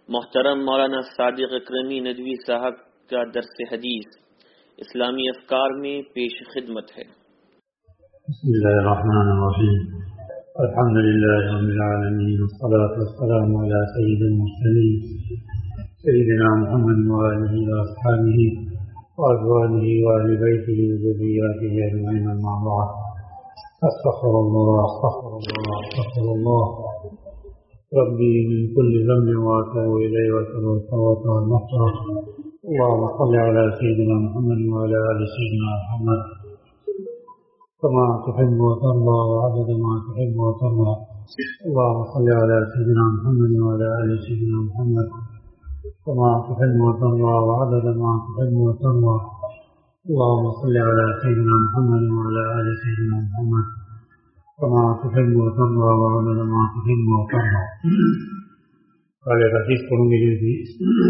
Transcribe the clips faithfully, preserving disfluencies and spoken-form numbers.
محترم مولانا صادق اکرمی ندوی صاحب کا درس حدیث اسلامی افکار میں پیش خدمت ہے۔ بسم اللہ الرحمن الرحیم، الحمد للہ رب العالمین، والصلاة والسلام علی سید المرسلین سیدنا محمد وآلہ واصحابہ وازواجہ وآل بیتہ وذریاتہ اجمعین، اما بعد، استغفر اللہ استغفر اللہ استغفر اللہ ربی من کل ذنب واتوب الیہ واتوب التوبۃ والمغفرۃ۔ اللهم صل علی سیدنا محمد وعلى آل سیدنا محمد كما تحب وترضى وعدد ما تحب وترضى۔ اللهم صل على سيدنا محمد وعلى آل سيدنا محمد كما تحب وترضى وعدد ما تحب وترضى۔ اللهم صل على سيدنا محمد وعلى آل سيدنا محمد كما تحب وترضى وعدد ما تحب وترضى۔ قال حدیث پڑھوں گے جو تھی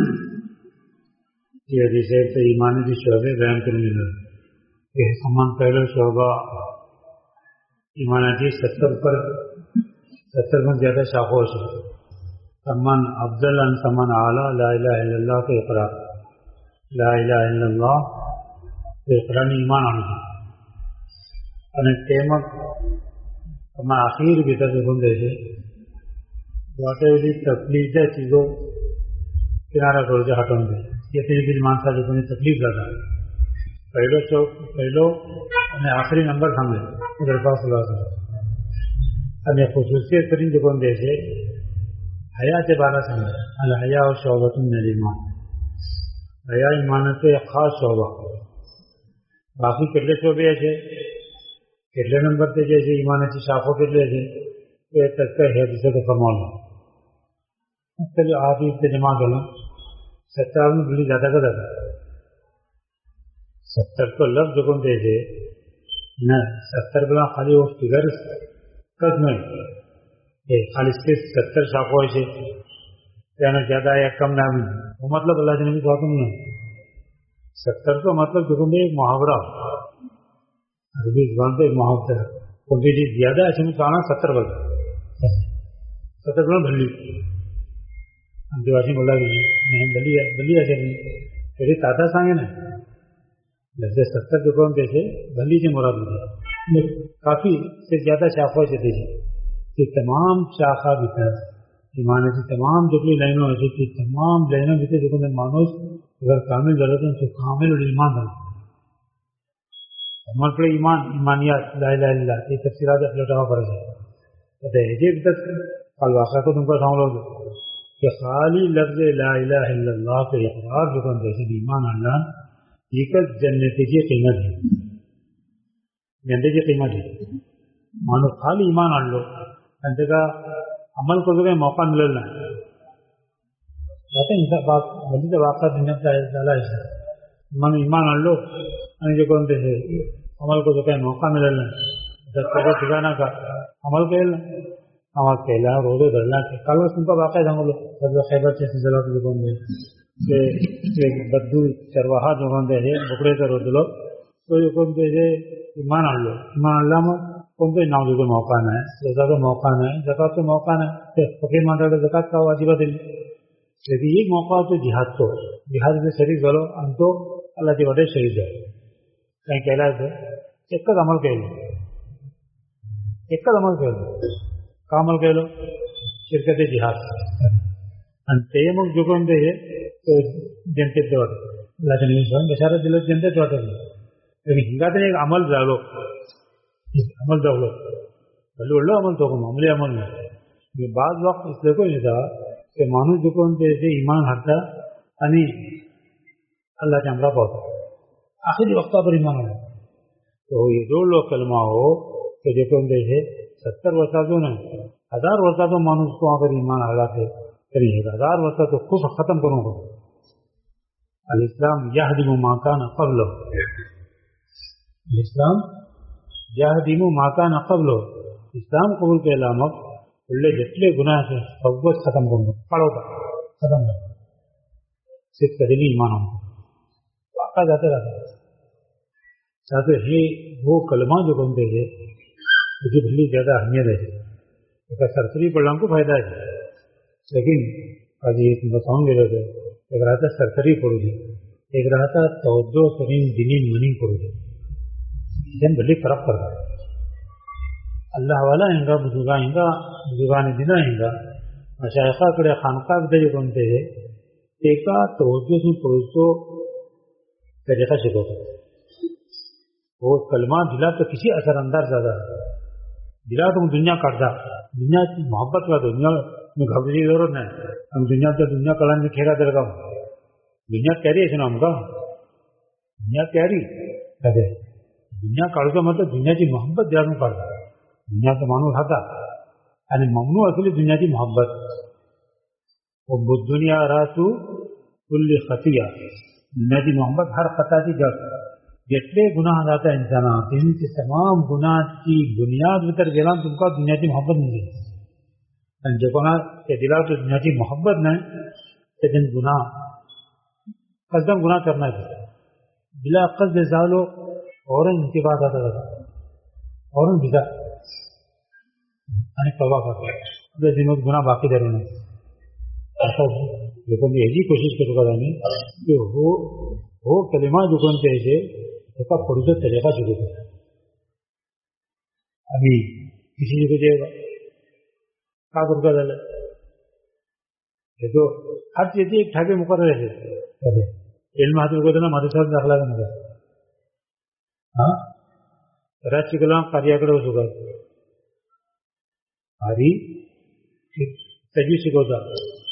یہ حدیث ہے تو ایمانی کی شعبے بیان کرنے لگے۔ یہ سامان پہلا شعبہ ایماناتی ستر پر ستر میں زیادہ شاخوں سے سمان افضل ان سمان اعلیٰ لا الہ الا اللہ کے اقرار، لا الہ الا اللہ کے اقرار ایمان آنے અને તેમજ તમે આખીર ભીતર બંધે છે વાટેલી તકલીફ ચીજો કિનારા કરો છે હટાવને એ તરીકે માણસા લોકોને તકલીફ લાગે પહેલો ચોક પહેલો અને આખરી નંબર સામે દરખાસ્ત લાગે અને ખુશૂસિયત કરીને જે બંધે છે હયા તે બારા સામે અલ હયા શોબતુન મિનલ ઈમાન, હયા ઈમાન से खास शोबा। બાકી કેટલે શોબે છે કેટલે નંબર તે જે છે ઈમાનની શાખો કેટલે છે એ તક ہے جسے تو فرمانا چلو آپ اس جمع کر لیں۔ ستر میں بڑی زیادہ کا زیادہ ستر کو لفظ جو دے دے نہ ستر بلا خالی وہ فگر کد میں خالی سے ستر شاخوں سے یعنی زیادہ یا کم نہ وہ مطلب اللہ جنبی نے کہا نہیں ستر کا مطلب جو دے ایک محاورہ عربی زبان پہ ایک محاورہ ان کی چیز زیادہ ایسے میں کہنا ستر بل ستر بلا بھلی دیواسی بولا نہیں بلی بلی ایسے نہیں پھر تاتا سانگے نا لفظ ستر جو کون سے بلی سے مراد ہوئی کافی سے زیادہ شاخوں سے تھی کہ تمام شاخہ بھیتر ایمان کی تمام جتنی لائنوں ایسی تھی تمام لائنوں بھیتر جو مانوس اگر کامل ضرورت ہے تو کامل اور ایمان بنا ہمارے پہ ایمان ایمانیات لا الہ الا اللہ یہ تفصیلات اپلٹاوا پڑ جائے یہ تک کل واقعہ کو تم کو سامنے لو کہ خالی لفظ لا الہ الا اللہ کے اقرار جو جیسے ایمان اللہ یہ کل جنت کی قیمت ہے، جنت کی قیمت ہے۔ مانو خالی ایمان آن لو انت کا عمل کو جو موقع ملنا ہے کہتے ہیں سب بات بلی تو واقعہ جنت کا ڈالا ہے مانو ایمان آن لو جو کون سے عمل کو جو کہ موقع ملنا ہے جب تک ٹھکانا کا عمل کہنا عمل کہلا روزے دھرنا کل تم کا واقعہ ہم لوگ سب خیبر سے سلسلہ جو کون دے بدو چرواہا جو کون دے بکڑے کا روز لو تو جو کون دے ایمان آن لو ایمان اللہ میں کون سے نام جو موقع نہ ہے روزہ کا موقع نہ ہے زکات کا موقع نہ ہے فقیر مانتا ہے زکات کا واجبہ دل لیکن یہ موقع تو جہاد تو جہاد میں شریک کرو ہم تو اللہ کے وجہ شہید ہے کہیں کہلا ہے ایک کا عمل کہہ لو ایک کا عمل کہہ لو کا عمل کہہ لو شرکت جہاد تیمک جو کون دے تو جنتے دوڑ اللہ کے نبی صلی بشارت دلو جنتے دوڑ لیکن ہنگا تو ایک عمل ڈالو عمل ڈالو بلو اللہ عمل تو عملی عمل میں یہ بعض وقت اس لیے کوئی نہیں تھا کہ مانو جو کون دے ایمان ہٹتا یعنی اللہ کے امرہ پہنچا آخری وقت پر ایمان ہو تو یہ دو لوگ کلمہ ہو کہ جو کون دے ستر وسعتوں نے ہزار وسعتوں مانوس کو اگر ایمان آگا تھے کریے ہزار وسع تو خوب ختم کروں گا الاسلام یہدم ما کان قبلہ اسلام یہدم ما کان قبلہ اسلام قبول کے علامت اللہ جتنے گناہ سے سب ختم کروں گا پڑھو گا ختم کر صرف کدلی ایمان ہوں واقع جاتے رہتے چاہتے ہیں وہ کلمہ جو بنتے ہیں مجھے بھلی زیادہ اہمیت ہے سرسری پڑھنا کو فائدہ ہے لیکن అది بتاؤں گے لوگ ایک رہا تھا سرسری پروجی ایک رہا تھا توجہ ترین دینی منی پروجی جن بلی فرق کر رہا ہے اللہ والا ہیں گا بزرگاں ہیں گا بزرگان دینا ہیں گا مشایخہ کڑے خانقاہ دے بنتے ہیں ایک توجہ سے پروجو طریقہ سے ہوتا ہے وہ کلمہ دلا تو کسی اثر انداز زیادہ دلا تو دنیا کاٹتا دنیا کی محبت کا دنیا میں گھبری ضرورت نہیں ہم دنیا سے دنیا کلان میں کھیرا دے گا دنیا کہہ رہی ہے سنا ہم کا دنیا کہہ رہی دنیا کاٹ کا مطلب دنیا کی محبت دلا میں کاٹتا دنیا تو مانو کھاتا یعنی ممنوع اصلی دنیا کی محبت وہ دنیا راتو کل خطیہ دنیا کی محبت ہر خطا کی جب جتنے گناہ جاتا ہے انسانات ان کے تمام گناہ کی بنیاد بتر گلا تم کا دنیا کی محبت نہیں ہے جو گناہ کے دلا تو دنیا کی محبت نہیں لیکن گناہ قصدم گناہ کرنا ہے بلا قصد زالو اور انتباہ آتا رہا اور بدا یعنی توبہ کرتا ہے دنوں میں گناہ باقی دے رہے ایسا لیکن یہی کوشش کروں گا کہ وہ وہ کلمہ جو کون سے کا پڑوس طریقہ شروع کرتا ابھی کسی کو دے گا کا کر کا ڈالے تو ہر چیز ایک ٹھاکے مقرر ہے علم حاصل کو دینا مدرسہ داخلہ کا مگر ہاں راج کلام کاریا کڑے ہو چکا ہری تجویز سکھوتا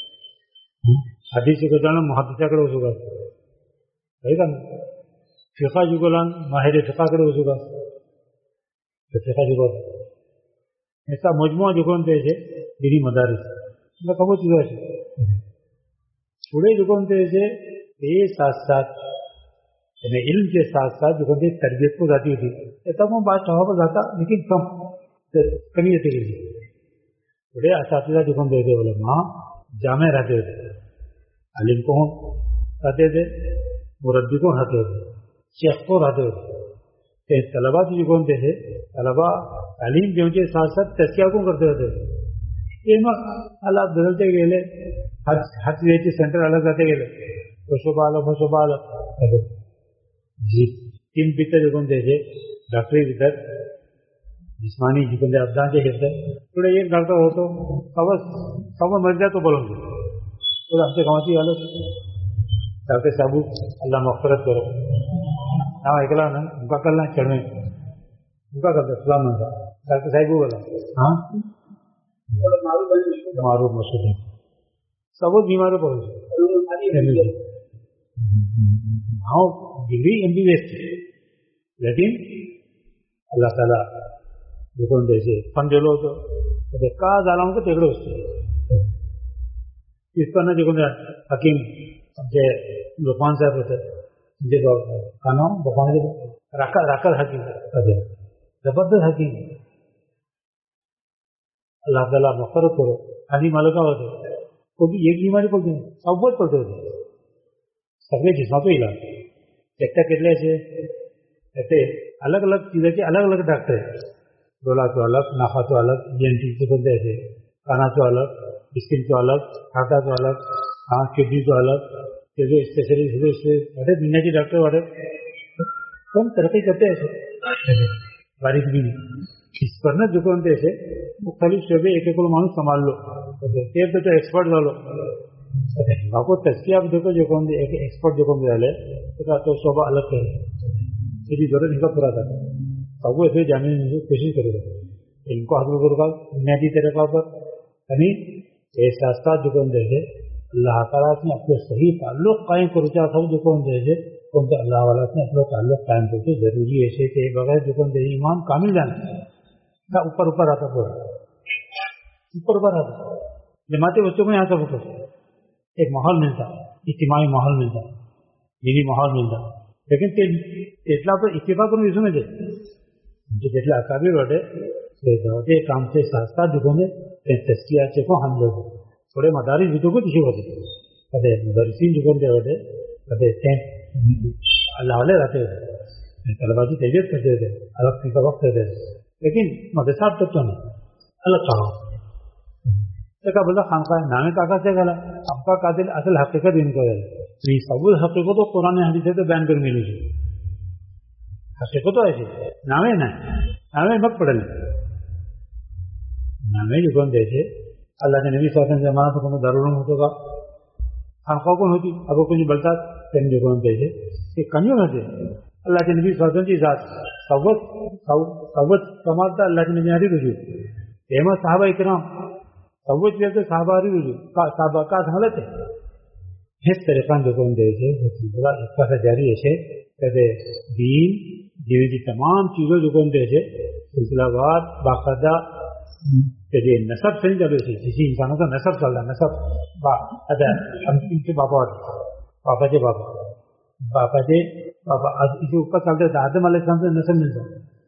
حدیث سکھوتا نا محدثہ کڑے ہو چکا صحیح کا نا فقہ جو گلان ماہر فقہ کرے ہو چکا فقہ جو گلان ایسا مجموعہ جو کون تھے دینی مدارس میں کبو چکا ہے تھوڑے جو کون تھے یہ ساتھ ساتھ یعنی علم کے ساتھ ساتھ جو کون تھے تربیت کو جاتی ہوتی ایسا وہ بات چاہوں پر جاتا لیکن کم کمی رہتی گئی تھوڑے اساتذہ جو کون تھے علماء جامع رہتے ہوتے علم کو رہتے تھے مربی کو رہتے ہوتے شیخ کو رہتے ہوتے طلبا جو کون تھے طلبا تعلیم کے ان کے ساتھ ساتھ تذکیہ کو کرتے ہوتے یہ حالات بدلتے گئے ہر ہر چیز کے سینٹر الگ رہتے گئے خوشبہ الگ خوشبہ الگ جی تین پیتے جو کون تھے ڈاکٹری بھیتر جسمانی جو کون تھے ابدان کے کہتے تھوڑے ایک ڈاکٹر ہو تو خبر خبر مر جائے تو بولوں گے تو ہم سے کہاں تھی الگ ڈاکٹر صاحب اللہ مغفرت کرو ہاں اکلا نا ان کا کرنا چڑھنے ان کا کرتا سلام تھا ڈاکٹر صاحب کو بولا ہاں معروف مشہور سب بیماروں پر ہاں degree M B B S لیکن اللہ تعالیٰ جو کون دیکھے فن جو لو تو کا ظالم کو تیگڑے ہوتے اس پر نہ جو کون حکیم لقمان صاحب ہوتے کا نام بخوانے راکر حکیم زبردست حکیم اللہ تعالیٰ مغفرت کرو حاجی مالکہ ہوتے وہ بھی ایک بیماری پڑتے ہیں سب بہت پڑتے ہوتے سب کے جسموں پہ علاج چکتا کتنے سے ایسے الگ الگ چیزیں کے الگ الگ ڈاکٹر ہیں ڈولا تو الگ نافا تو الگ ڈی این ٹی سے بولتے ایسے کانا تو الگ اسکن تو الگ ہارٹا تو الگ آنکھ کڈنی تو الگ اسپیشلسٹ بڑے دنیا کے ڈاکٹر بڑے کم ترقی کرتے ایسے باریک بھی اس پر نا جو کون ایسے مختلف شعبے ایک ایک مانو سنبھال لو پھر تو ایکسپرٹ ڈالو آپ کو تذکیہ آپ دیکھو جو کون ایک ایکسپرٹ جو کون ڈالے تو شعبہ الگ ہے میری ضرورت ان کا پورا تھا سب کو ایسے جانے کی کوشش کرے گا ان کو حاصل کرو گا بنیادی طریقہ پر یعنی احساس جو کون دیکھے اللہ تعالیٰ نے اپنے صحیح تعلق قائم کرو چاہتا تھا جو کون دیکھے کون سے اللہ والا نے اپنا تعلق قائم کرتے ضروری ایسے کہ بغیر جو کون دیکھے ایمان کامل جانا اوپر اوپر آتا پورا اوپر اوپر آتا جماعتی بچوں کو یہاں سے ہوتا ایک ماحول ملتا اجتماعی ماحول ملتا دینی ماحول ملتا لیکن اتنا تو اتفاق کروں اس میں دے جو جتنا اکابر بڑھے کام سے ساتھ ساتھ جو کون تذکیہ سے کو ہم لوگ تھوڑے مدارس بھی تو کو کسی ہوتے کدے مدرسین جو کون دے ہوتے کدے اللہ والے رہتے ہوتے طلبا کی تربیت کرتے ہوتے الگ کا وقت دیتے لیکن مدرسہ تک تو نہیں الگ کہا کا بلا خانقاہ نام کاغذ سے گلا اب کا قاتل اصل حقیقت ان کو ہے نہیں سب حقیقت تو قرآن حدیث سے بیان کر ملی ہے حقیقت تو ایسی نامے نہ نامے مت پڑھ لیں نامے جو کون دیتے اللہ کے نبی صلی اللہ علیہ وسلم زمانہ تو کون ضرور ہوتا گا خانقاہ کون ہوتی اب کچھ بلتا تین جو کون دیتے یہ کنیوں ہوتے اللہ کے نبی صلی اللہ علیہ وسلم کی ذات سوت سوت کمالتا اللہ کے نبی آری رجوع احمد صحابہ اکرام سوت بھی صحابہ آری رجوع صحابہ کا حالت ہے اس طریقہ جو کون دیتے سلسلہ اس کا جاری ہے کہ دین دیوی کی تمام چیزوں جو کون دیتے سلسلہ وار باقاعدہ کہ یہ نسب سے نہیں چلے تھے کسی انسانوں کا نسب چل رہا ہے نسب ادا ہم ان کے باپا پاپا کے باپا باپا کے باپا اسے اوپر چلتے تھے آدم علیہ السلام سے نسب ملتا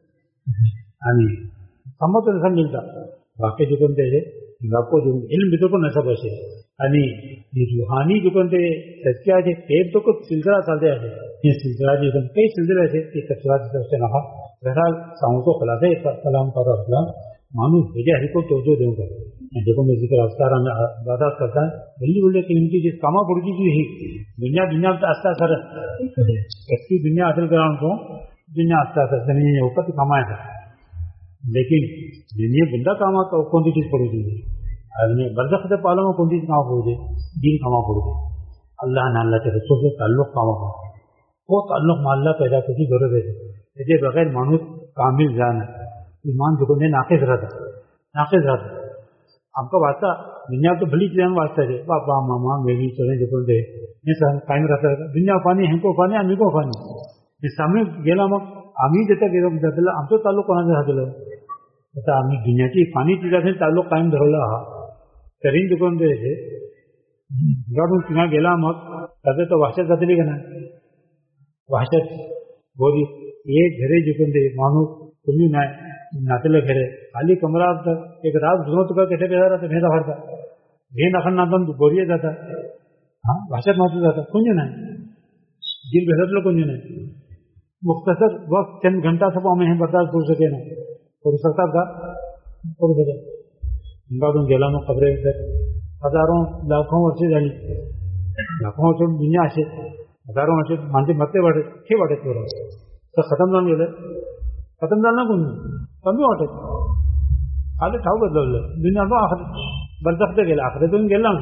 یعنی سمجھ تو نسب ملتا باقی جو کہتے ہیں آپ کو جو علم بھی تو کو نسب ایسے یعنی یہ روحانی جو کہتے سچیا ہے ایک تو کچھ سلسلہ چلتے ہیں یہ سلسلہ جو کئی سلسلے ایسے کہ کچرا کی طرف سے نہ بہرحال ساؤں کو خلاصے سلام پر اسلام مانوس بھیجے ہری کو توجہ دوں گا دیکھو میں ذکر افطار میں عبادات کرتا ہے بلی بلے کہ ان کی جس کاما پڑی کی ہی دنیا دنیا آستہ سر کی دنیا حاصل کراؤں کو دنیا آستہ سر زمین اوپر تو کمایا تھا لیکن دنیا بندہ کاما کون سی چیز پڑی تھی برزخ سے پالوں میں کون سی کام پڑو گے دین کما پڑو گے اللہ نہ اللہ کے رسول سے تعلق کما پڑو وہ تعلق میں اللہ پیدا کرنے کی ضرورت ہے اسے بغیر مانوس کامل جان ہے ایمان جو نے ناقص رہتا ناقص رہتا ہم کا واسطہ دنیا تو بھلی چیزیں واسطہ ہے پاپا ماما میری چلیں جو دے یہ قائم رہتا ہے دنیا پانی ہم کو پانی ہم کو پانی یہ سامنے گیلا مگ ہمیں دیتا کہ ہم تو تعلق کونا سے حاصل ہے بتا ہم دنیا کی پانی چیزیں سے تعلق قائم دھرلا ترین جو دے تھے تنہا گیلا مگ کہتے تو وحشت بدلی کا نا وحشت بولی یہ گھرے جو دے مانو تمہیں نہ ناطلے گھرے خالی کمرہ ایک رات گھروں تو کیسے پیدا رہتا بھیدا بھرتا بھے نخن ناتم تو بوریے جاتا ہاں وحشت محسوس جاتا کنج نہیں دل بہت لو کنج نہیں مختصر وقت چند گھنٹہ سب ہمیں برداشت کر سکے نا اور سکتا تھا اور سکتا تم جیلا میں خبریں ہزاروں لاکھوں ورثے جالی لاکھوں ورثے دنیا سے ہزاروں ورثے مانتے مرتے بڑھے چھ بڑھے تو تو ختم نہ گئے ختم نہ کن کمی واٹے خالی ٹھاؤ بدل دنیا تو آخر برزخ دے گیلا آخر تو گیلا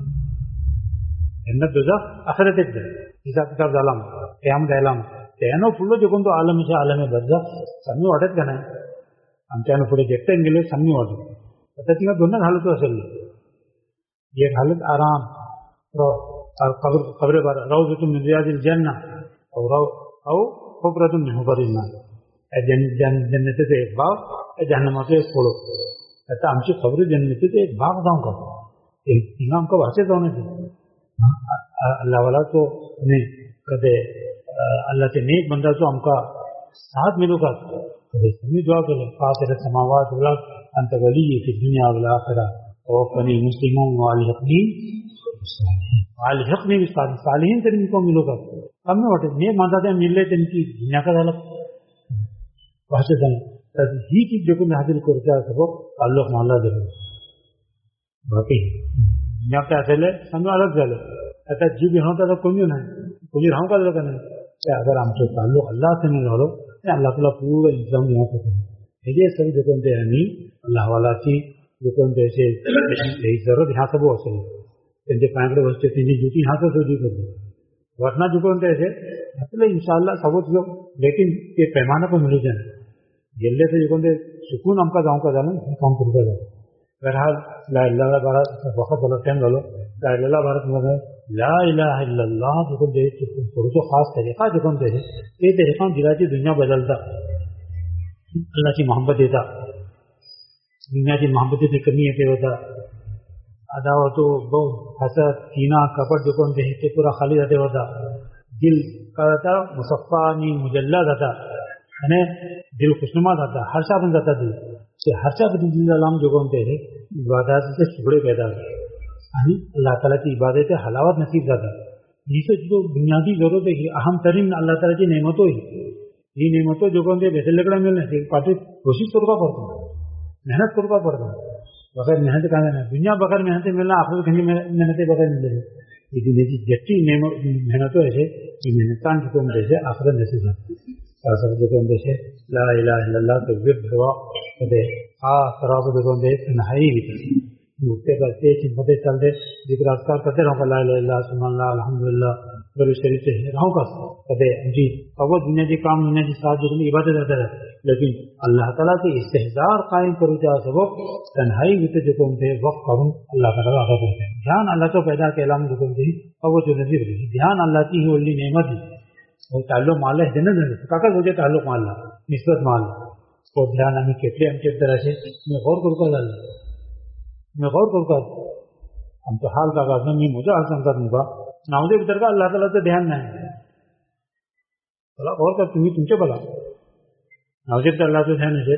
جنت دوزخ آخرت ایک دے حساب کتاب عالم قیامت عالم تینوں پھولو جو کون تو عالم سے عالم برزخ سمی واٹت کا نہیں ہم تینوں پھولے دیکھتے ہیں گے سمی واٹت پتہ تینوں دونوں حالت اصل یہ حالت آرام اور خبر بار روضۃ من ریاض الجنہ اور او حفرۃ من حفر النار جنت سے ایک باغ جہنم سے ایک پھوڑو ایسا ہم سے خبر جنت سے ایک باغ داؤں کا ایک ہم کو واقع ہونے سے اللہ والا تو نہیں کہتے اللہ سے نیک بندہ تو ہم کا ساتھ ملو گا کبھی دعا کرے فاطر السماوات والارض انت ولی فی الدنیا والآخرہ توفنی مسلما والحقنی والحقنی بالصالحین صالحین سے ان کو ملو گا ہم نے واٹے نیک بندہ سے مل رہے ان کی دنیا کا حالت واسطہ ہی چیز جو میں حاصل کرتا ہے سب تعلق محلہ دے باقی دنیا کا اصل ہے سمجھو الگ جل ایسا جی بھی ہوتا تو کوئی نہیں کوئی رہوں کا لگا نہیں کہ اگر ہم سے تعلق اللہ سے نہیں رہو اللہ تعالیٰ پورا انتظام یہاں کو کریں یہ سبھی جو کہتے ہیں نہیں اللہ والا کی جو کہتے ایسے ضرورت یہاں سب اصل ہے ان کے پینکڑے بچے تین جوتی یہاں سے سوچی کر دیں ورنہ جو کہتے ایسے اصل ان شاء اللہ سب لوگ لیکن یہ پیمانہ کو مل جائیں گلے سے جو کہتے سکون ہم کا گاؤں کا جانا کام پر کا جانا بہرحال لا الہ الا بھارت وقت والا ٹائم ڈالو لا الہ الا بھارت میں لا الہ الا اللہ جو کہتے تھوڑی تو خاص طریقہ جو کہتے ہیں یہ طریقہ دلا کی دنیا بدلتا اللہ کی محبت دیتا دنیا کی محبت کی کمی ہے ہوتا عداوت و بغض حسد کینہ کپٹ جو کہتے ہیں کہ پورا خالی رہتے ہوتا دل کا رہتا مصفہ نہیں مجلہ رہتا یعنی دل خوشنما رہتا ہر شاہ بن جاتا دل کہ ہر شاہ دل علام جو کہتے ہیں عبادات سے ٹکڑے پیدا ہوتے یعنی اللہ تعالیٰ کی عبادت حلاوت نصیب رہتا یہ تو جو بنیادی ضرورت ہے کہ اہم ترین اللہ تعالیٰ کی نعمتوں ہی یہ نعمتوں جو کہتے ہیں ویسے لکڑا ملنے سے پارٹی کوشش کروا پڑتا محنت کروا پڑتا بغیر محنت کا نہیں، دنیا بغیر محنت ملنا، آخرت کہیں محنت بغیر ملے گی. یہ دنیا کی جٹی محنتوں ایسے یہ محنتان جو کوم جیسے آخرت جیسے سب جو کوم جیسے لا الہ الا اللہ تو ورد ہوا کدے آ خراب جو کوم جیسے تنہائی بھی مکتے کرتے چمتے چلتے ذکر اذکار کرتے رہوں گا لا الہ الا اللہ سبحان اللہ الحمدللہ غریب شریف سے رہوں گا کدے جی اب دنیا کی کام دنیا کی ساتھ جو عبادت رہتا ہے، لیکن اللہ تعالیٰ کے استحضار قائم کرو جا سبق تنہائی بھی جو کوم تھے وقت کروں اللہ تعالیٰ ادا کرتے ہیں. دھیان اللہ تو پیدا کے علام جو کوم تھی اور وہ جو نصیب رہی دھیان اللہ کی ہی ولی نعمت ہے وہ تعلق مال ہے جنت ہے کاکا مجھے تعلق مال نسبت مال اور دھیان ہمیں کتنے ہم کس طرح سے میں غور کروں گا میں غور کروں گا ہم تو حال کا کہا میں مجھے حال سمجھا دوں گا ناؤدے بتر کا اللہ تعالیٰ سے دھیان نہیں بلا غور کر تمہیں تم سے بلا ناؤدے بتر اللہ سے دھیان ہے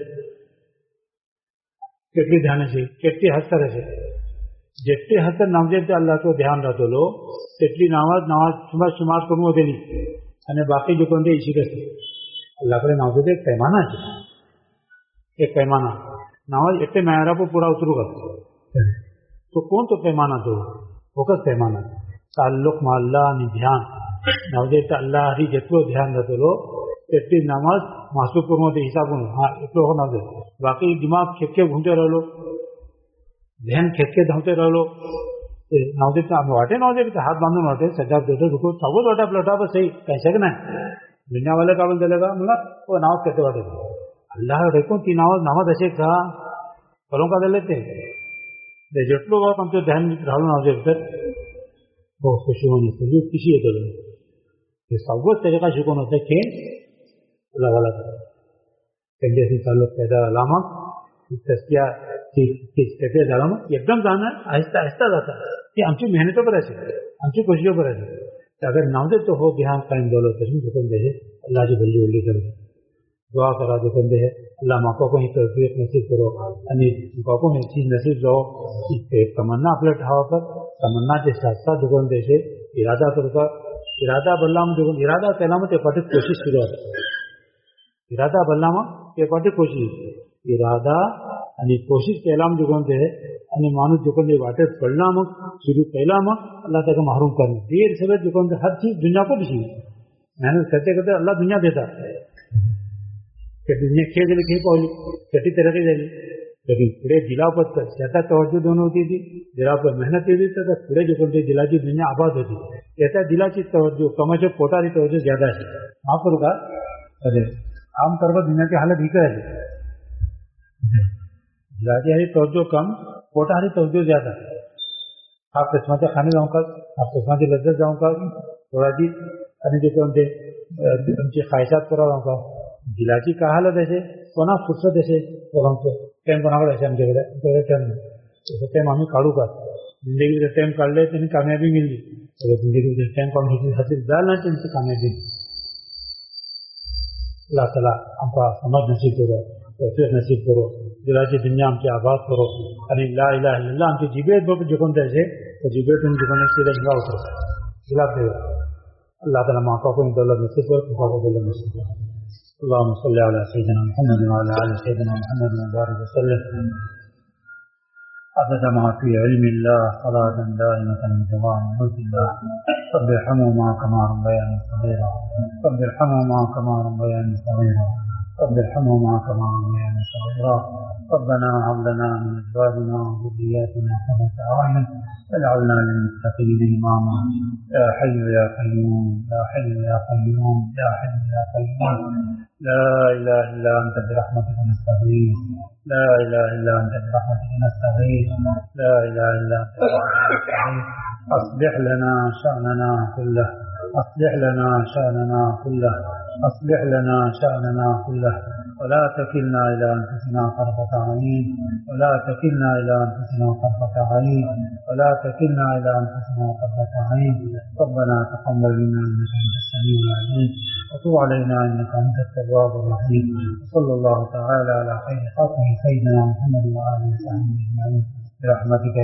کتنی دھیان ہے کتنی حد طرح سے جتنے حد تک ناؤدے بتر اللہ کو دھیان رہا تو لو تتلی نماز نماز شمار شمار کروں دلی અને બાકી جو کوندے اسی کے اللہ کرے ناؤدے ایک پیمانہ ہے ایک پیمانہ نماز اتنے معیار کو پورا اترو گا تو کون تو پیمانہ تو فوکس پیمانہ تعلق مع اللہ نے دھیان ناؤدے اللہ ہری جتو دھیان رہتے لو اتنی نماز محسوب کروں دے حساب ہاں اتنا ہو نہ باقی دماغ کھیت کے گھومتے رہ لو ذہن کھیت کے دھوتے رہ لو ناؤدے واٹے ناؤدے ہاتھ باندھو واٹے سجاد دیتے رکو سب لوٹا پلٹا بس صحیح کیسے کہ نہیں دنیا والے قابل دلے گا مطلب وہ ناؤز کہتے واٹے اللہ دیکھو تین ناؤز نماز ایسے کہا پھلوں کا دل لیتے جٹلو بہت ہم تو دھیان رہو ناؤدے بہتر بہت خوشی ہونے سے کسی ہے تو سب طریقہ شکون ہوتا ہے کہ اللہ والا کرے جیسے تعلق پیدا علامت تسکیہ کہتے ہیں علامت ایک دم جانا ہے آہستہ آہستہ جاتا ہے کہ ہم کی محنتوں پر ایسے ہم کی کوششوں پر ایسے اگر ناؤدے تو ہو دھیان قائم دولت حکم دے اللہ جو بلی ولی کر دعا کرا جو حکم دے اللہ ماں کو ہی تربیت نصیب کرو یعنی کو میں چیز نصیب رہو تمنا اپنے ٹھاؤ پر تمنا کے ساتھ ساتھ حکم دے سے ارادہ کرو کا ارادہ بلّہ میں جو ارادہ کلامت ایک پاٹک کوشش کرو ارادہ بلّہ میں ایک پاٹک کوشش ارادہ یعنی کوشش کے علام جو کون ہے یعنی مانو جو کون واٹر پڑھنا مک شروع پہلا مک اللہ تعالیٰ محروم کرنا دیر سے جو کون ہر چیز دنیا کو بھی محنت کرتے کرتے اللہ دنیا دیتا کہ دنیا کھیل دے کہیں پہلی کٹی طرح کی دلی لیکن پورے ضلع پر زیادہ توجہ دونوں ہوتی تھی ضلع پر محنت ہوتی تھی پورے جو کون ضلع کی دنیا آباد ہوتی کہتا ہے ضلع کی توجہ کم سے کوٹا کی توجہ زیادہ ہے وہاں پر ہوگا ارے عام طور پر دنیا کی حالت ہی ہے لاجی ہری توجہ کم کوٹا ہری توجہ زیادہ آپ قسمت کھانے جاؤں کا آپ قسمت لذت جاؤں کا تھوڑا جی ابھی جو کہ ان کی خواہشات کرا رہا ہوں کا جلاچی کا حالت ایسے کونا فرصت ایسے اور ہم کو ٹائم بنا کر ایسے ہم جگہ ٹائم ٹائم ہمیں کاڑوں کا زندگی میں ٹائم کاٹ لے تو انہیں کامیابی مل گئی اور زندگی میں ٹائم کو ہم حاصل ڈالنا تو ان سے کامیابی اللہ تعالیٰ ہم کا سمجھ نصیب کرو توفیق نصیب کرو جلاچی دنیا ہم کی آباد کرو یعنی لا الہ الا اللہ ہم کی جیبیت بک جو کون ایسے تو جیبیت ان جو کون سیدھا ہنگا اترو خلاف دے اللہ تعالیٰ ماں کو اپنی دولت نصیب کرو خدا کو دولت نصیب کرو اللهم صل على سيدنا محمد وعلى آل سيدنا محمد وبارك وسلم عدد ما في علم الله صلاة دائمة من دوام ملك الله رب ارحمهما كما ربياني صغيرا رب ارحمهما كما ربياني صغيرا رب ارحمهما كما ربياني صغيرا ربنا هب لنا من ازواجنا وذرياتنا قرة اعين واجعلنا للمتقين اماما يا حي يا قيوم يا حي يا قيوم يا حي يا قيوم لا اله الا انت برحمتك نستغيث لا اله الا انت برحمتك نستغيث لا اله الا انت برحمتك نستغيث اصلح لنا شأننا كله اصلح لنا شأننا كله اصلح لنا شأننا كله ولا تكلنا إلى أنفسنا طرفة عين ولا تكلنا إلى أنفسنا طرفة عين ولا تكلنا إلى أنفسنا طرفة عين ربنا تقبل منا إنك أنت السميع العليم وتب علينا إنك أنت التواب الرحيم صلى الله تعالى على خير خلقه سيدنا محمد وآله وصحبه أجمعين برحمتك